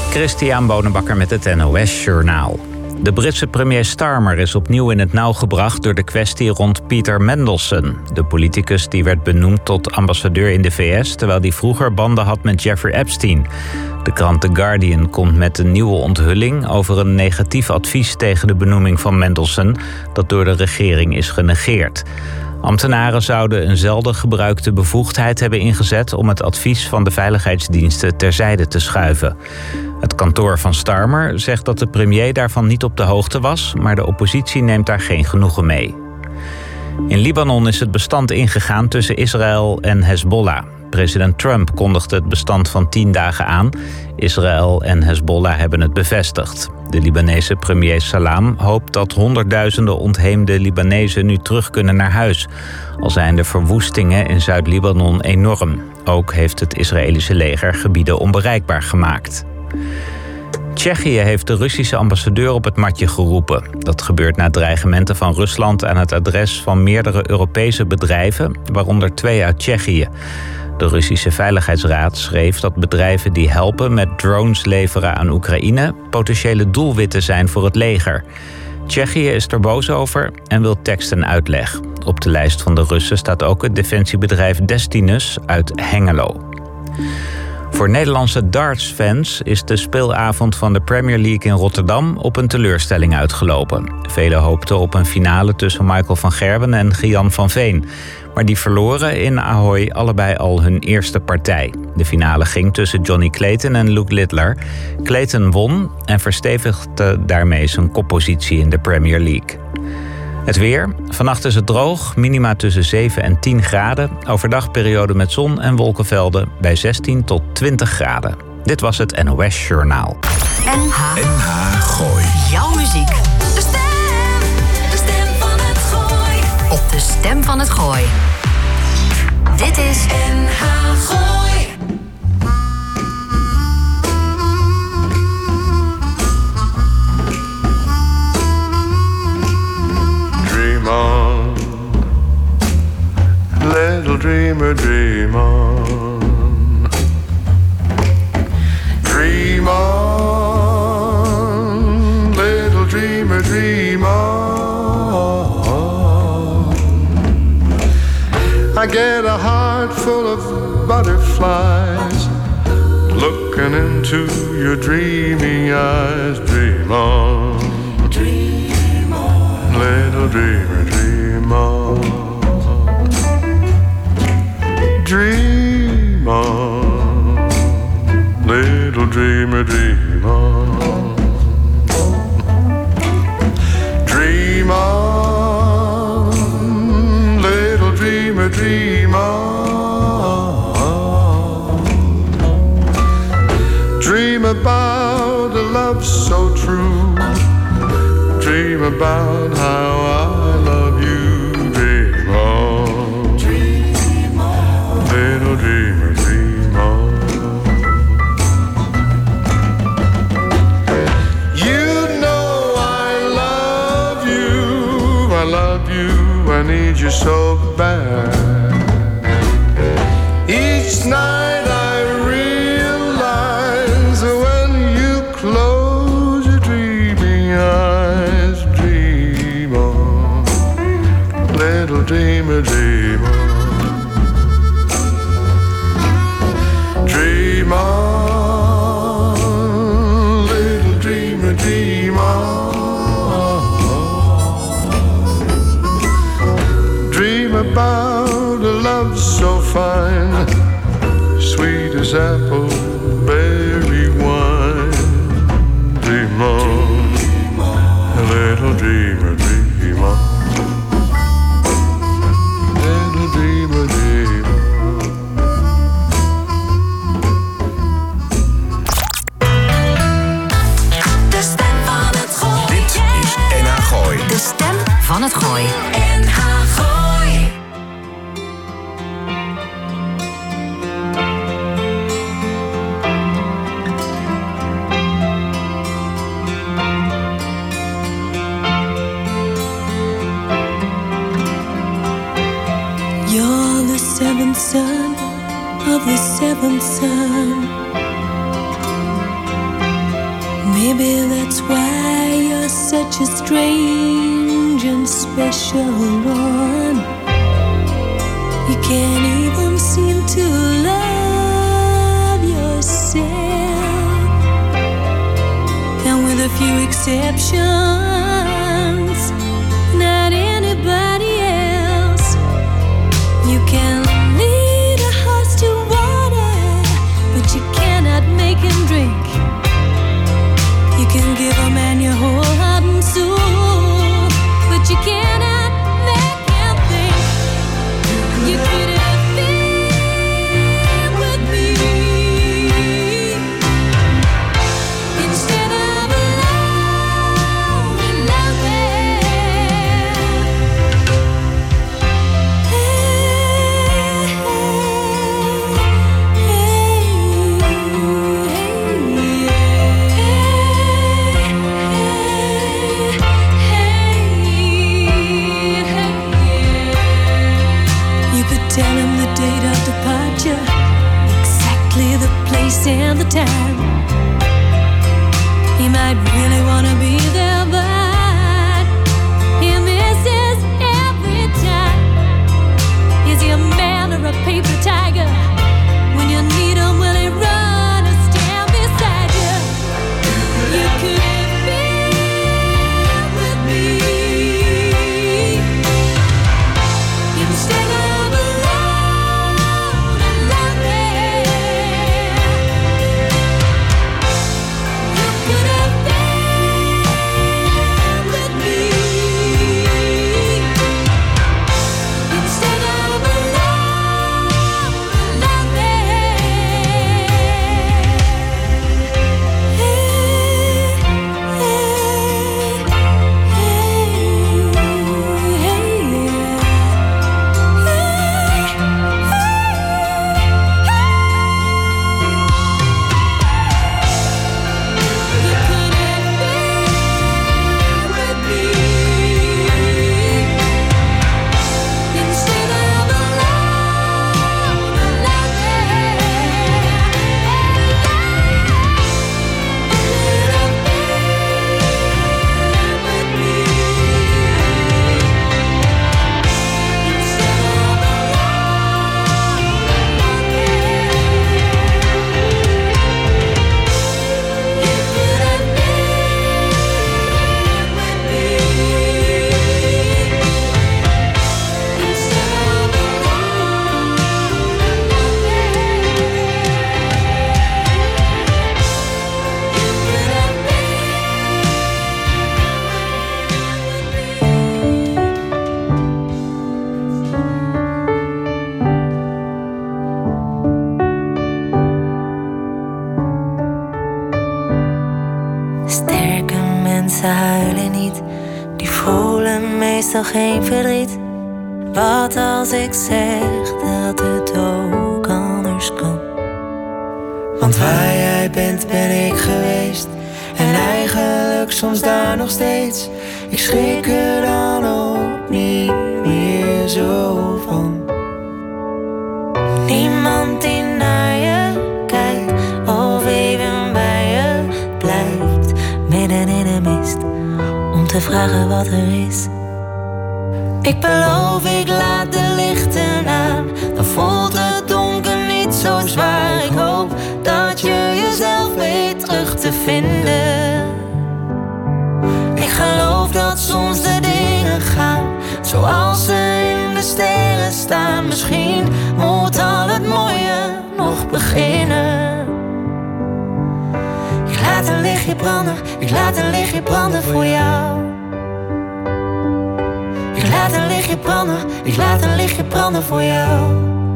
Christian Bonenbakker met het NOS Journaal. De Britse premier Starmer is opnieuw in het nauw gebracht door de kwestie rond Peter Mandelson. De politicus die werd benoemd tot ambassadeur in de VS... terwijl hij vroeger banden had met Jeffrey Epstein. De krant The Guardian komt met een nieuwe onthulling... over een negatief advies tegen de benoeming van Mandelson... dat door de regering is genegeerd. Ambtenaren zouden een zelden gebruikte bevoegdheid hebben ingezet... om het advies van de veiligheidsdiensten terzijde te schuiven. Het kantoor van Starmer zegt dat de premier daarvan niet op de hoogte was... maar de oppositie neemt daar geen genoegen mee. In Libanon is het bestand ingegaan tussen Israël en Hezbollah. President Trump kondigde het bestand van 10 dagen aan. Israël en Hezbollah hebben het bevestigd. De Libanese premier Salam hoopt dat honderdduizenden ontheemde Libanezen nu terug kunnen naar huis. Al zijn de verwoestingen in Zuid-Libanon enorm. Ook heeft het Israëlische leger gebieden onbereikbaar gemaakt. Tsjechië heeft de Russische ambassadeur op het matje geroepen. Dat gebeurt na dreigementen van Rusland aan het adres van meerdere Europese bedrijven, waaronder 2 uit Tsjechië. De Russische Veiligheidsraad schreef dat bedrijven die helpen met drones leveren aan Oekraïne potentiële doelwitten zijn voor het leger. Tsjechië is er boos over en wil tekst en uitleg. Op de lijst van de Russen staat ook het defensiebedrijf Destinus uit Hengelo. Voor Nederlandse dartsfans is de speelavond van de Premier League in Rotterdam op een teleurstelling uitgelopen. Velen hoopten op een finale tussen Michael van Gerwen en Gian van Veen. Maar die verloren in Ahoy allebei al hun eerste partij. De finale ging tussen Johnny Clayton en Luke Littler. Clayton won en verstevigde daarmee zijn koppositie in de Premier League. Het weer. Vannacht is het droog, minima tussen 7 en 10 graden. Overdag periode met zon en wolkenvelden bij 16 tot 20 graden. Dit was het NOS Journaal. NH Gooi. Jouw muziek. De stem van het Gooi. Op de stem van het Gooi. Dit is NH Gooi. Dream on, little dreamer, dream on. Dream on, little dreamer, dream on. I get a heart full of butterflies looking into your dreamy eyes. Dream on, little dreamer, dream on. Dream on, little dreamer, dream on. Dream on, little dreamer, dream on. Dream about a love so true. Dream about how I love you. Dream on, little dreamer, dream on. You know I love you, I need you so bad. Each night I realize when you close your dreamy eyes. Little dreamer, dream on. Dream on, little dreamer, dream on. Dream about a love so fine, sweet as apple berry wine. Dream on, little dreamer, dream on. De stem van het Gooi. NH Gooi. You're the seventh son of the seventh son. Maybe that's why you're such a strange and special one. You can't even seem to love yourself. And with a few exceptions, not anybody else. You can lead a horse to water, but you cannot make him drink. You can give a man your whole heart and soul, but you cannot make him think. You could have been with me instead of alone and lonely. Tell him the date of departure, exactly the place and the time. He might really want to be there, but he misses every time. Is he a man or a paper tiger? When you need him, will he run or stand beside you? You could have been with me instead of geen verdriet. Wat als ik zeg dat het ook anders kan? Want waar jij bent ben ik geweest. En eigenlijk soms daar nog steeds. Ik schrik er dan ook niet meer zo van. Niemand die naar je kijkt of even bij je blijft. Midden in de mist om te vragen wat er is. Ik beloof, ik laat de lichten aan. Dan voelt het donker niet zo zwaar. Ik hoop dat je jezelf weet terug te vinden. Ik geloof dat soms de dingen gaan zoals ze in de sterren staan. Misschien moet al het mooie nog beginnen. Ik laat een lichtje branden, ik laat een lichtje branden voor jou. Ik laat een lichtje branden, ik laat een lichtje branden voor jou.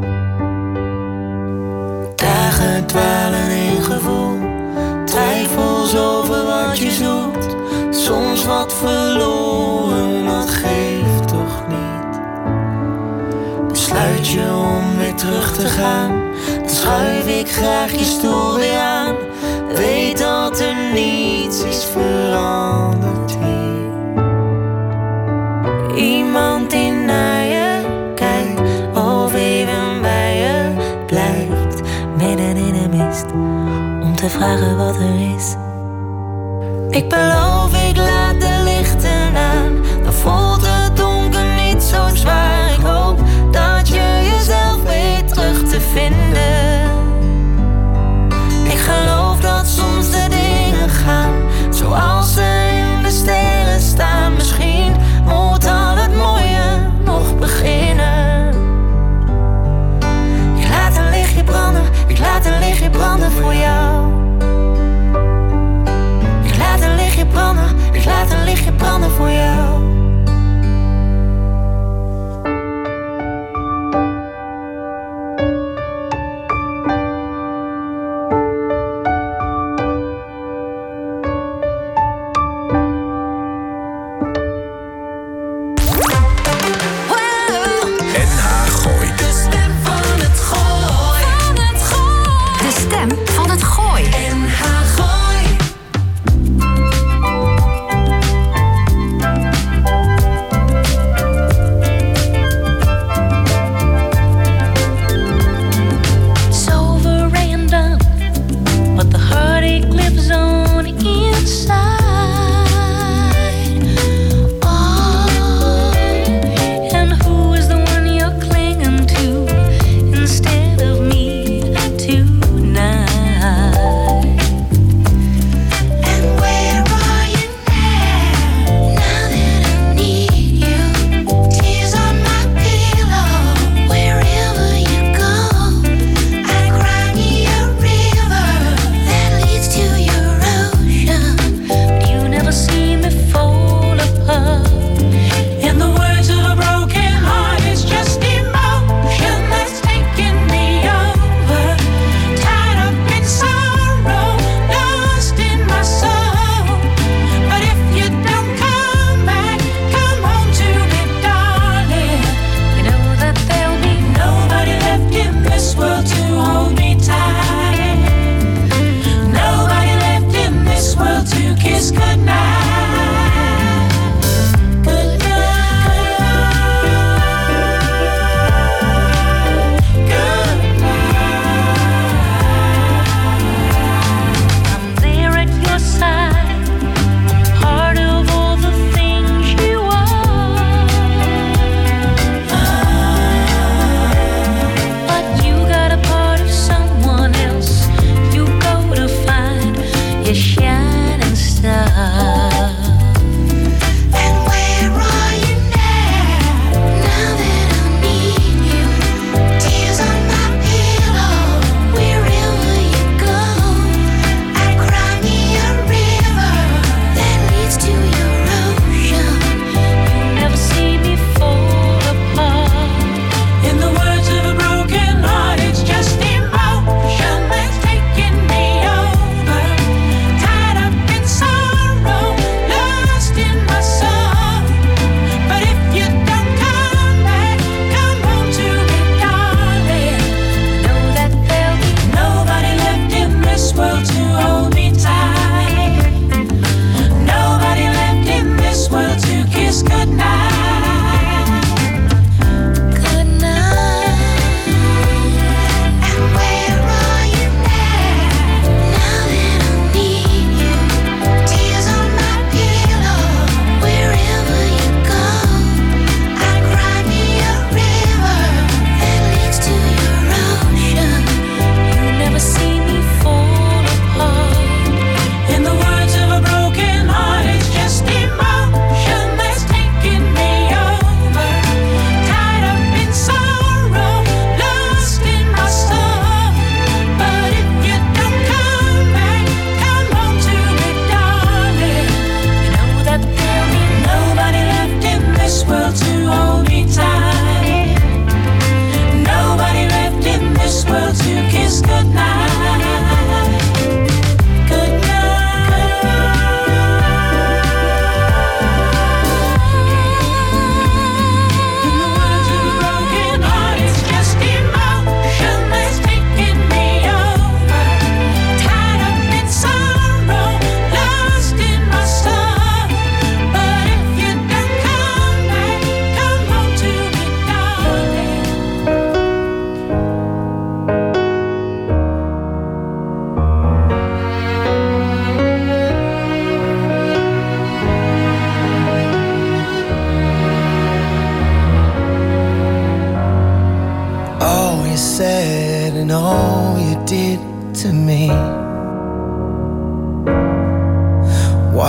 Dagen dwalen in gevoel, twijfels over wat je zoekt. Soms wat verloren, dat geeft toch niet. Besluit je om weer terug te gaan, dan schuif ik graag je stoel weer aan. Weet dat er niets is veranderd hier. Iemand die naar je kijkt of even bij je blijft. Midden in de mist om te vragen wat er is. Ik beloof, ik laat de lichten aan. Dan voelt het donker niet zo zwaar. Ik hoop dat je jezelf weet terug te vinden. Ik geloof dat soms de dingen gaan zoals ze in de sterren staan. Misschien moet al het mooie nog beginnen. Ik laat een lichtje branden, ik laat een lichtje branden voor jou. Ik laat een lichtje branden, ik laat een lichtje branden voor jou.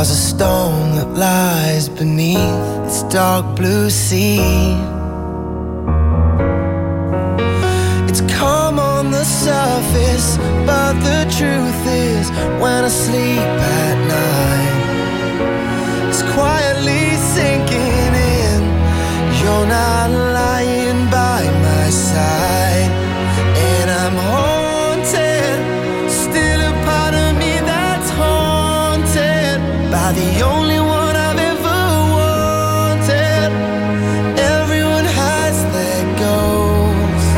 was a stone that lies beneath its dark blue sea. It's calm on the surface, but the truth is, when I sleep at night, it's quietly sinking in. You're not lying by my side, and I'm haunted. Still a part of me that's haunted by the only one I've ever wanted. Everyone has their ghosts,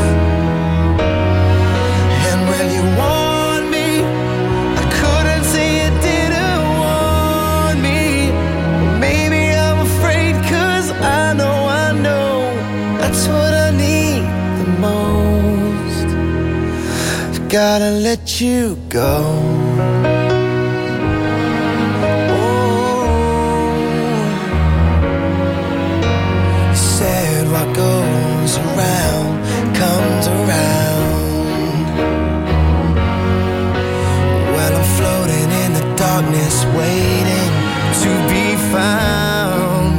and when you want me, I couldn't say you didn't want me. Maybe I'm afraid, 'cause I know that's what I need the most. I've gotta let you go. Said what goes around comes around. Well, I'm floating in the darkness, waiting to be found.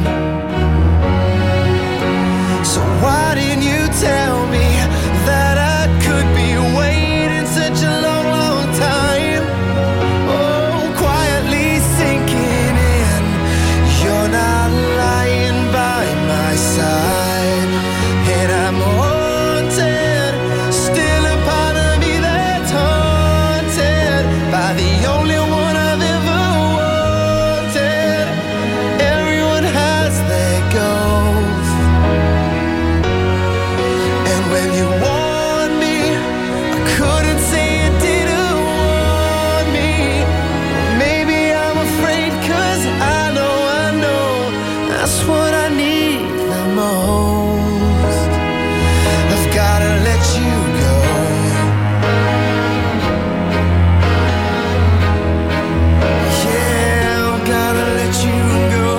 So why didn't you tell me that I could be waiting such a long, long time? Oh, quietly sinking in. You're not lying by my side, and I'm haunted. Still a part of me that's haunted by the only one I've ever wanted. Everyone has their ghosts, and when you want me, I couldn't say you didn't want me. Maybe I'm afraid, 'cause I know that's what I need the most. I've gotta let you go. Yeah, I've gotta let you go.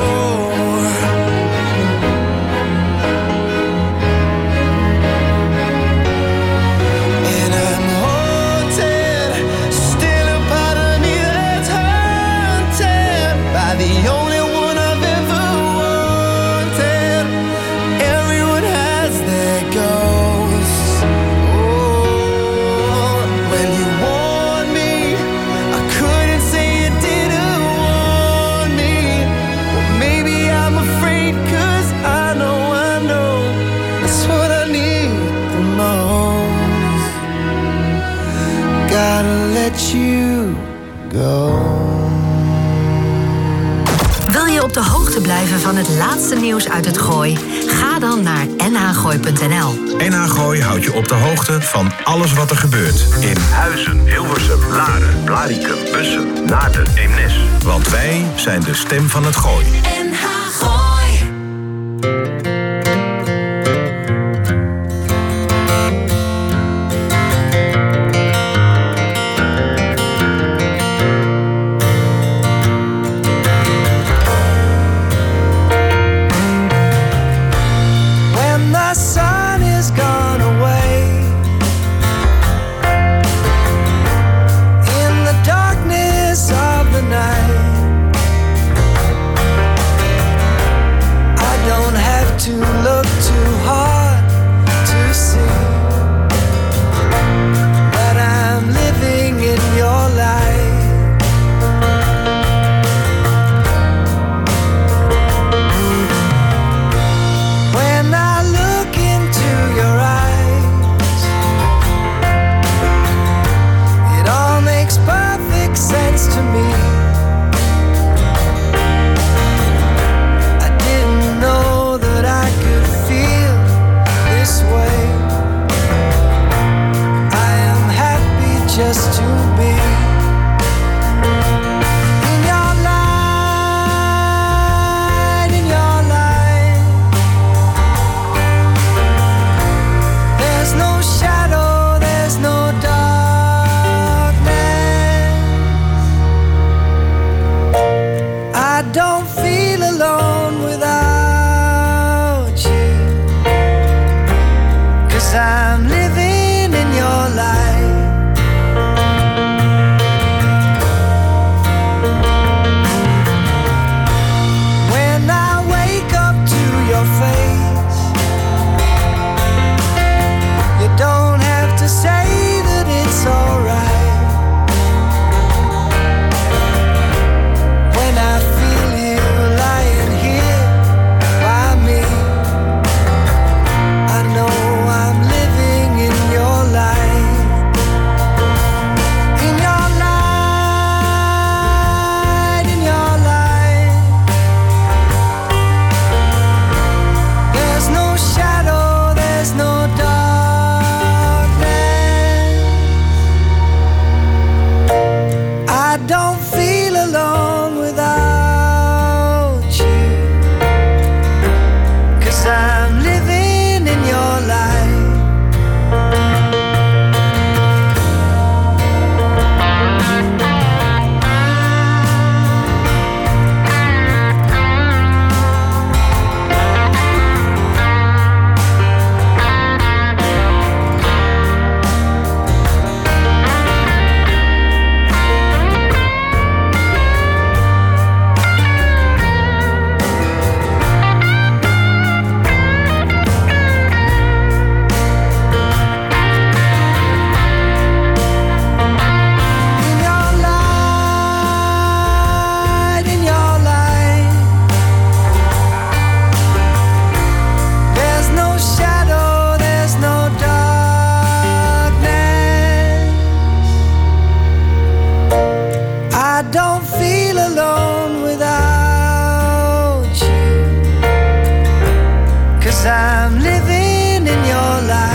And I'm haunted. Still a part of me that's haunted by the only one I've ever wanted. Everyone has their ghosts. Oh, when you want me, I couldn't say you didn't want me. Well, maybe I'm afraid, 'cause I know that's what I need the most. Gotta let you go. Wil je op de hoogte blijven van het laatste nieuws uit het Gooi? Ga dan naar nhgooi.nl. NH Gooi houdt je op de hoogte van alles wat er gebeurt in Huizen, Hilversum, Laren, Blaricum, Bussum, Naarden, Eemnes. Want wij zijn de stem van het Gooi. NH Gooi. When the sun is gone away, in the darkness of the night, I don't have to look too hard to see that I'm living in your light. When I look into your eyes, it all makes perfect sense to me. I didn't know that I could feel this way. I am happy just to be in your light, in your light. There's no shadow, there's no darkness. I don't feel alone without you, 'cause I'm living in your light. don't feel alone without you, 'cause I'm living in your life.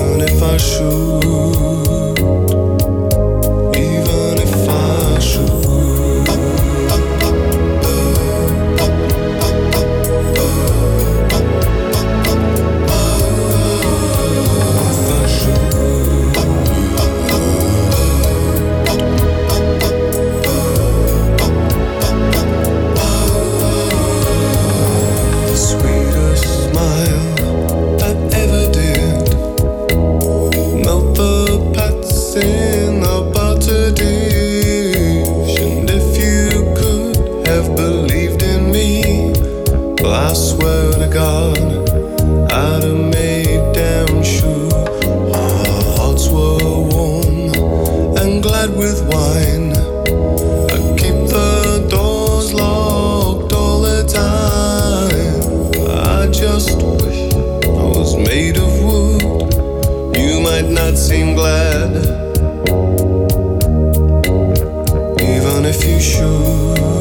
Even if I should I swear to God, I'd have made damn sure our hearts were warm and glad with wine. I keep the doors locked all the time. I just wish I was made of wood. You might not seem glad, even if you should.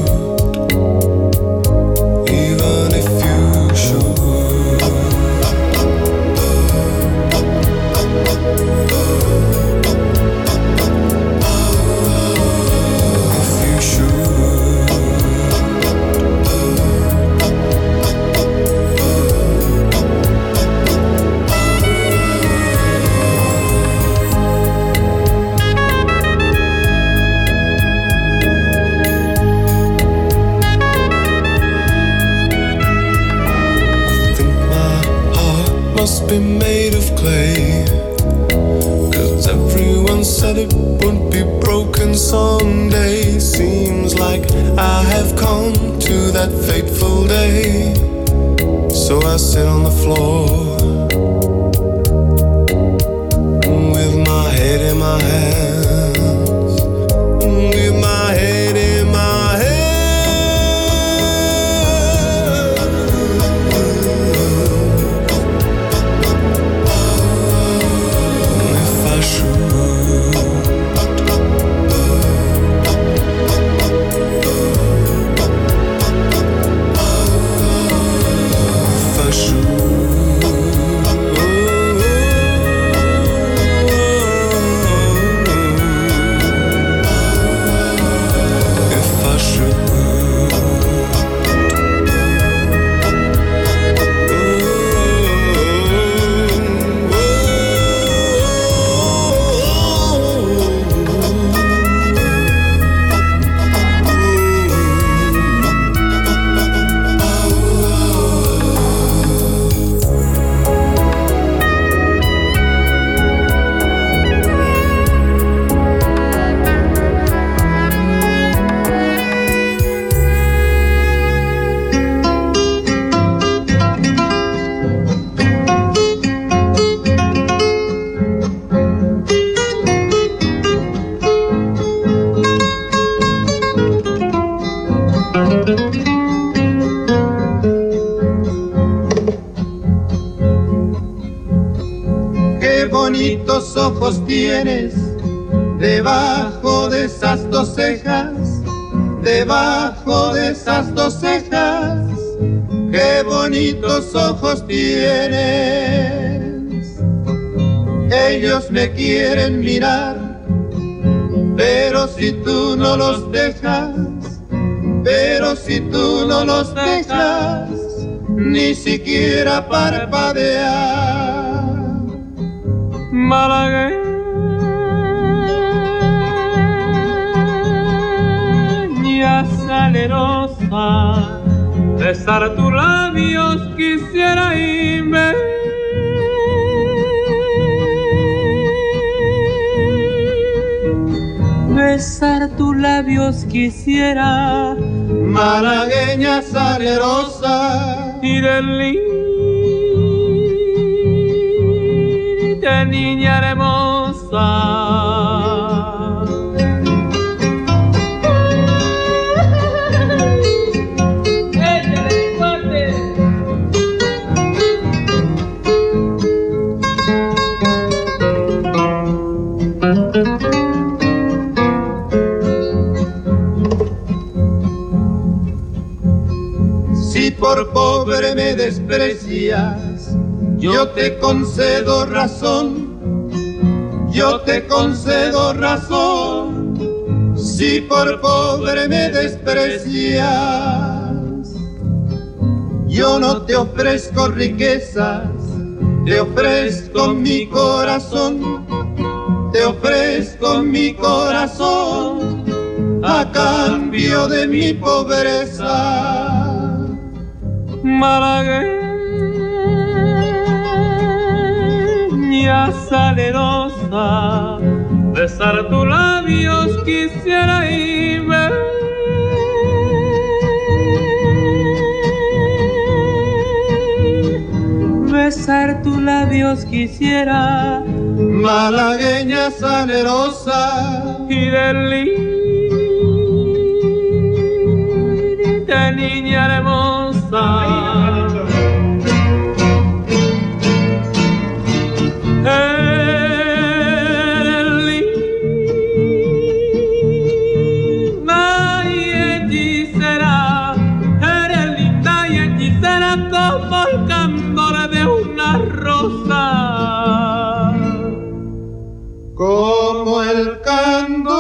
Must be made of clay, 'cause everyone said it would be broken someday. Seems like I have come to that fateful day. So I sit on the floor with my head in my hands, with my head in my hands. Bonitos ojos tienes debajo de esas dos cejas, debajo de esas dos cejas. Qué bonitos ojos tienes. Ellos me quieren mirar, pero si tú no los dejas, pero si tú no los dejas, ni siquiera parpadear. Malagueña salerosa, besar tus labios quisiera irme. Besar tus labios quisiera, malagueña salerosa, y de niña hermosa. ¡Échale fuerte! Si por pobre me desprecias, yo te concedo razón, yo te concedo razón. Si por pobre me desprecias, yo no te ofrezco riquezas, te ofrezco mi corazón, te ofrezco mi corazón a cambio de mi pobreza. Malagueña salerosa, besar tus labios quisiera irme. besar tus labios quisiera, malagueña salerosa y de niña hermosa. Como el candor de una rosa, como el candor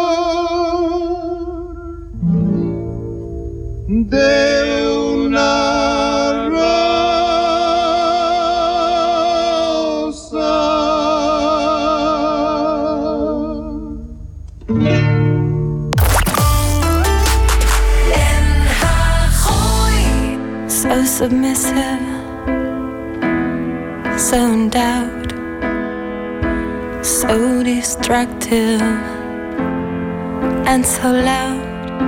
de una rosa. So submissive, so endowed, so destructive, and so loud,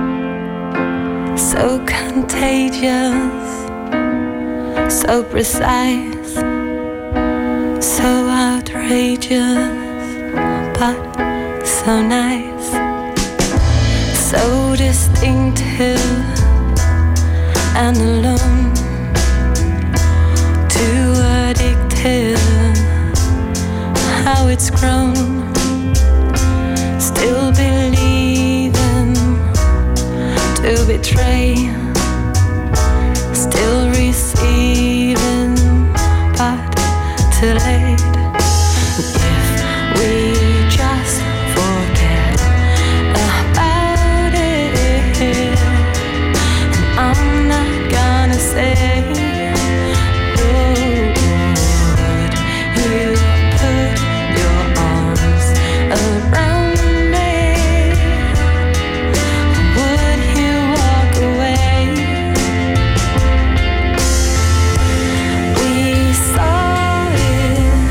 so contagious, so precise, so outrageous, but so nice, so distinctive and alone, too addictive, how it's grown, still believing, to betray, still receiving, but too late. If we just forget about it, I'm not gonna say, would you put your arms around me? Would you walk away? We saw it,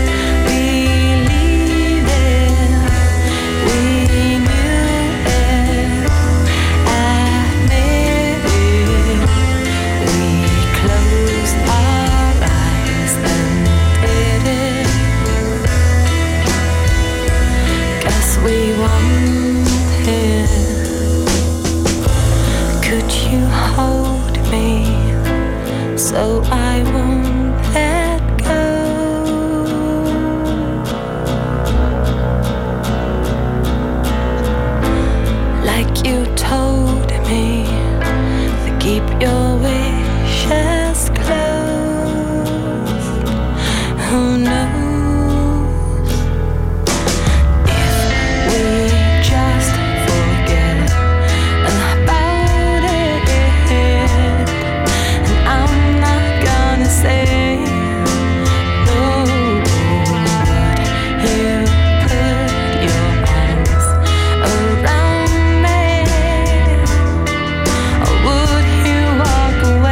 believed it, we knew it, admitted it. We closed our eyes and did it, 'cause we wanted. Could you hold me so I won't let go? Like you told me to keep your wishes closed. Who knows if we just forget about it? And I'm not gonna say, no. Would you put your arms around me? Or would you walk away?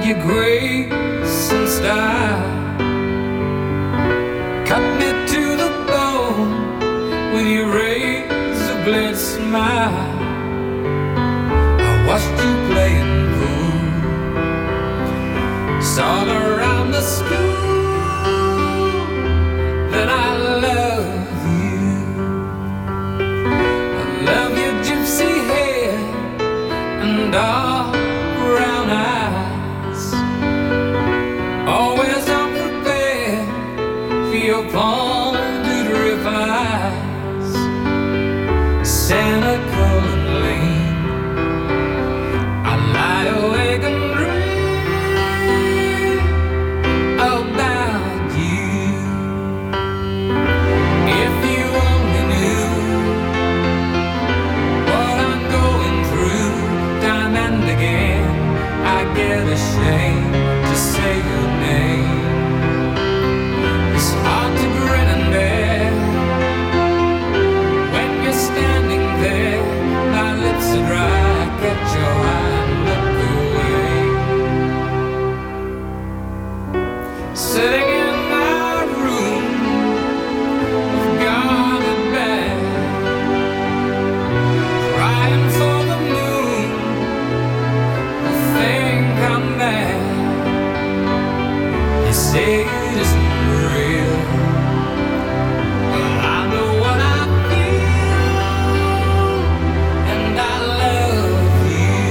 your grace and style. Cut me to the bone with your razor blade smile. I watched you playing pool, saw around the school that I love you. I love your gypsy hair and dark brown eyes. Always unprepared for your pointed replies. Cynical and lean, I lie awake and dream about you. If you only knew what I'm going through time and again, I get ashamed to say your name. It's hard to grin and bear when you're standing there. My lips are dry, catch your eye and look away. Sitting in my room, I've got it bad, crying for the moon. I think I'm mad. You say it isn't real. Well, I know what I feel, and I love you.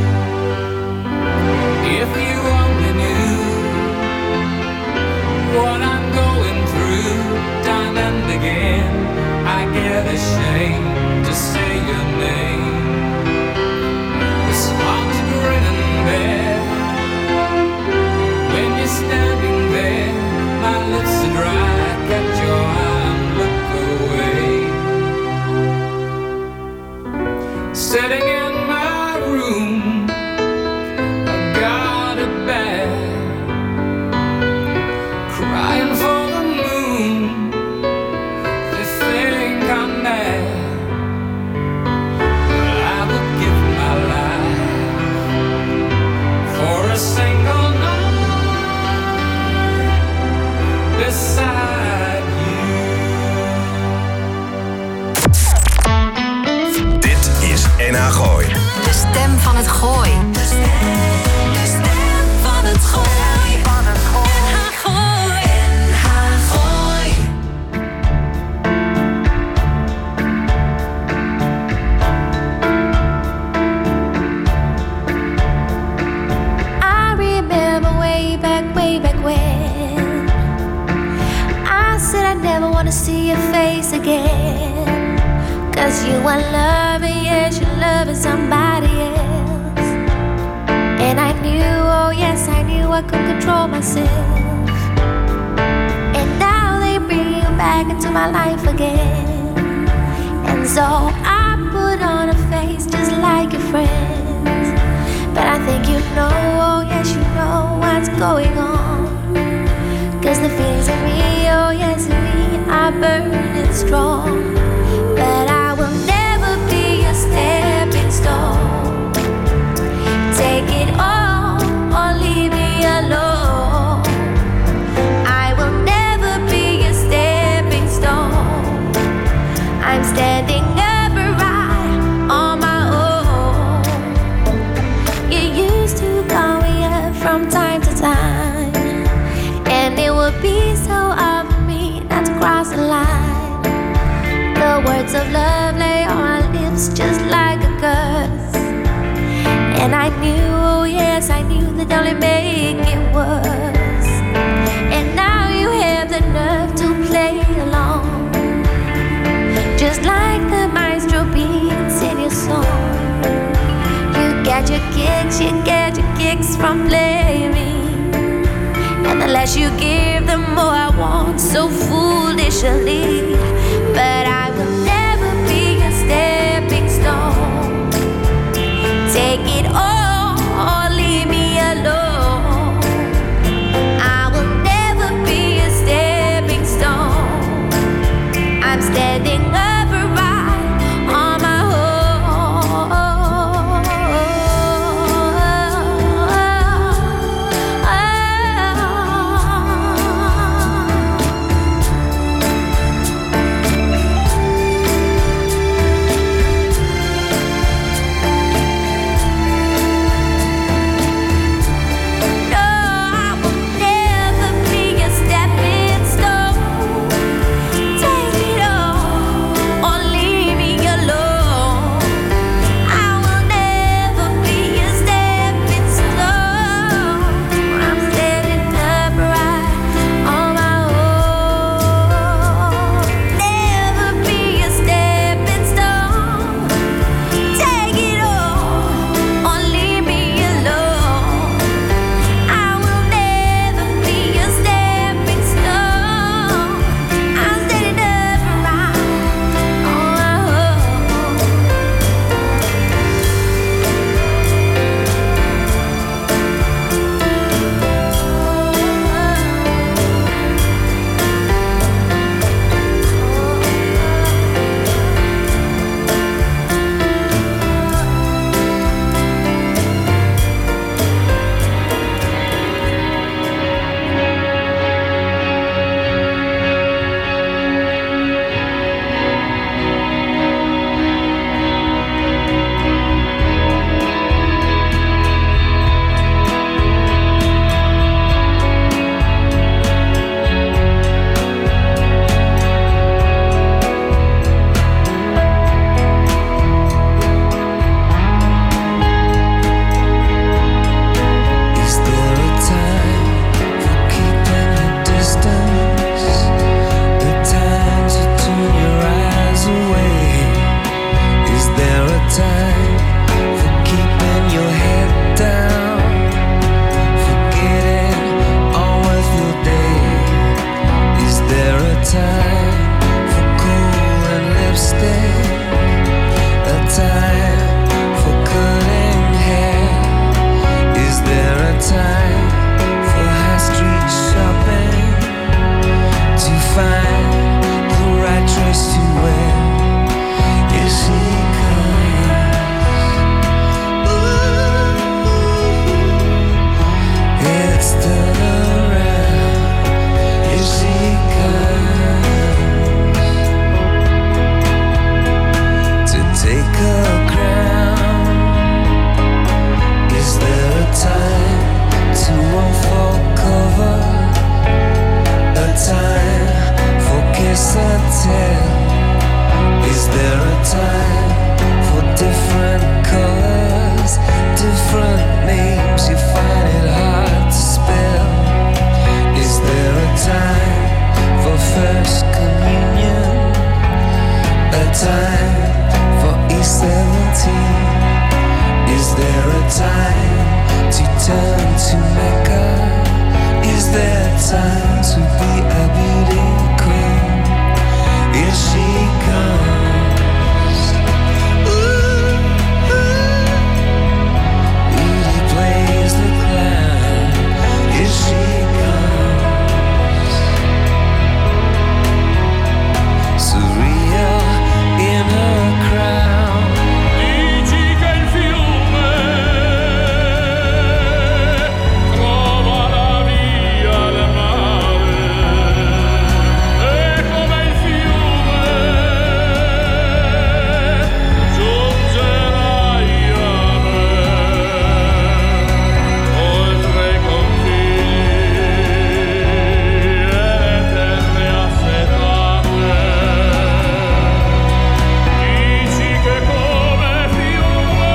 If you only knew what I'm going through time and again, I get ashamed to say your name. It's hard to grin and bear when you're standing there. My lips are dry, catch your eye and look away. Sitting in my room, I got it bad, crying for the moon. They think I'm mad. Well, I would give my life for a single night beside you. Dit is NH Gooi. De stem van het gooi. De stem van het gooi. NH Gooi. NH Gooi. I remember way back when I said I never want to see your face again. 'Cause you are loving, yes, you're loving somebody else. And I knew, oh yes, I knew I could control myself. And now they bring you back into my life again. And so I put on a face just like your friends. But I think you know, oh yes, you know what's going on. 'Cause the feelings in me, oh yes, in me are burning strong. But I will never be a stepping stone. Take it all or leave me alone. I will never be a stepping stone. I'm standing upright on my own. You used to call me up from time to time, and it would be so hard for me not to cross the line. The words of love lay on my lips just like a curse. And I knew, oh yes, I knew that only make it worse. And now you have the nerve to play along, just like the maestro beats in your song. You get your kicks from playing me. And the less you give, the more I want so foolishly. But I will never be a stepping stone. Take it all or leave me alone. I will never be a stepping stone. I'm standing upright on my own. a time for E17? Is there a time to turn to Mecca? Is there time to be a beauty queen? Here she comes. Ooh, Rudy plays the clown. Here she comes. Surreal in her crown. Dici che il fiume trova la via al mare, e come il fiume giungerai a me, oltre i confini e le terre assetate. Dici che come fiume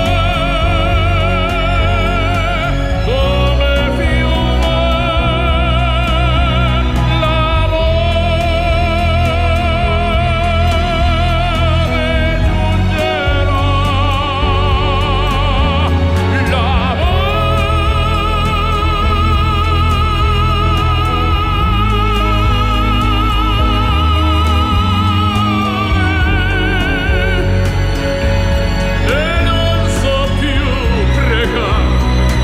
e non so più pregare,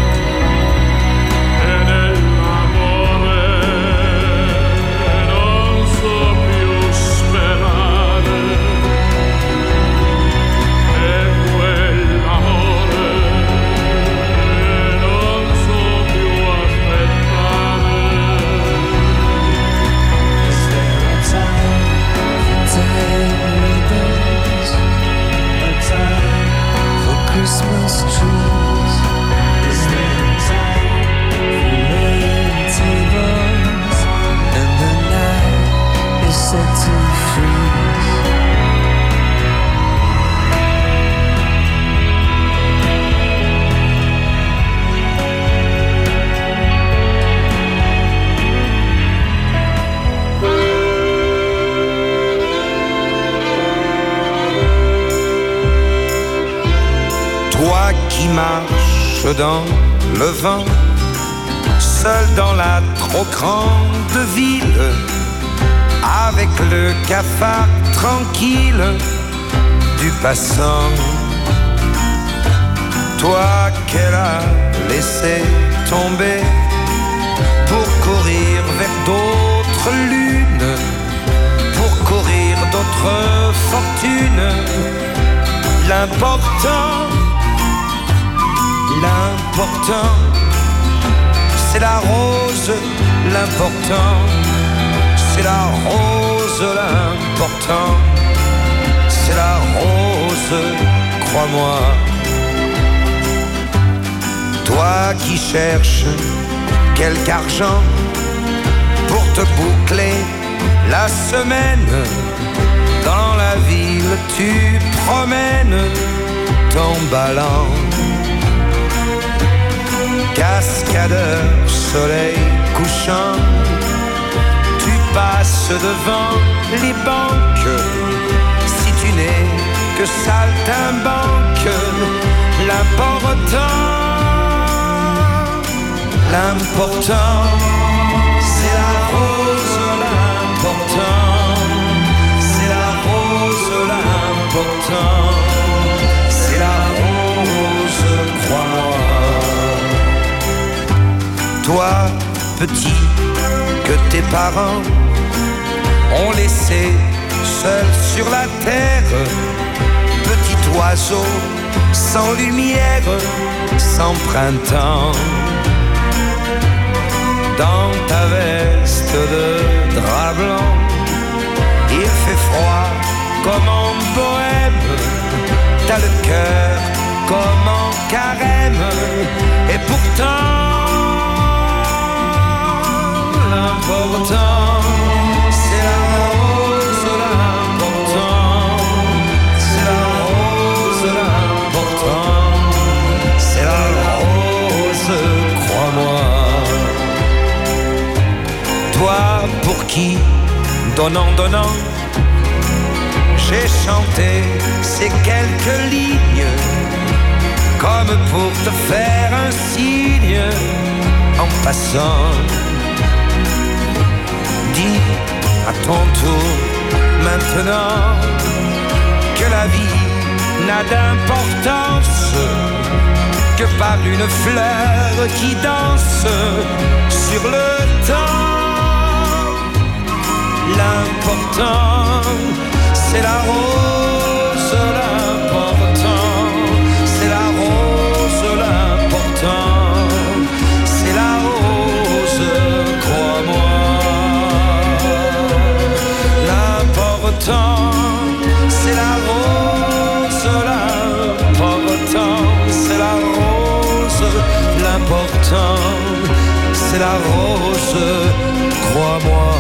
e nell'amore non so più sperare, e quell'amore non so più aspettare. Is there a time for time ribbons? A time for Christmas trees? Is there a time for red tables? And the night is set to freeze. Toi qui marches dans le vent, seul dans la trop grande ville, avec le cafard tranquille du passant. Toi qu'elle a laissé tomber pour courir vers d'autres lunes, pour courir d'autres fortunes. L'important, c'est la rose. L'important, c'est la rose. L'important, c'est la rose, crois-moi. Toi qui cherches quelque argent pour te boucler la semaine, dans la ville tu promènes ton ballon. Cascadeur, soleil couchant, tu passes devant les banques. Si tu n'es que saltimbanque, l'important, c'est la rose. L'important, c'est la rose. L'important, c'est la rose, crois-moi. Toi, petit, que tes parents ont laissé seul sur la terre, petit oiseau sans lumière, sans printemps. Dans ta veste de drap blanc, il fait froid comme en bohème. T'as le cœur comme en carême, et pourtant l'important, c'est la rose. L'important, c'est la rose. L'important, c'est la rose, crois-moi. Toi pour qui, donnant, j'ai chanter ces quelques lignes, comme pour te faire un signe en passant. Dis à ton tour maintenant que la vie n'a d'importance que par une fleur qui danse sur le temps. L'important, c'est la rose, l'important, c'est la rose, l'important, c'est la rose, crois-moi. L'important, c'est la rose, l'important, c'est la rose, l'important, c'est la rose, crois-moi.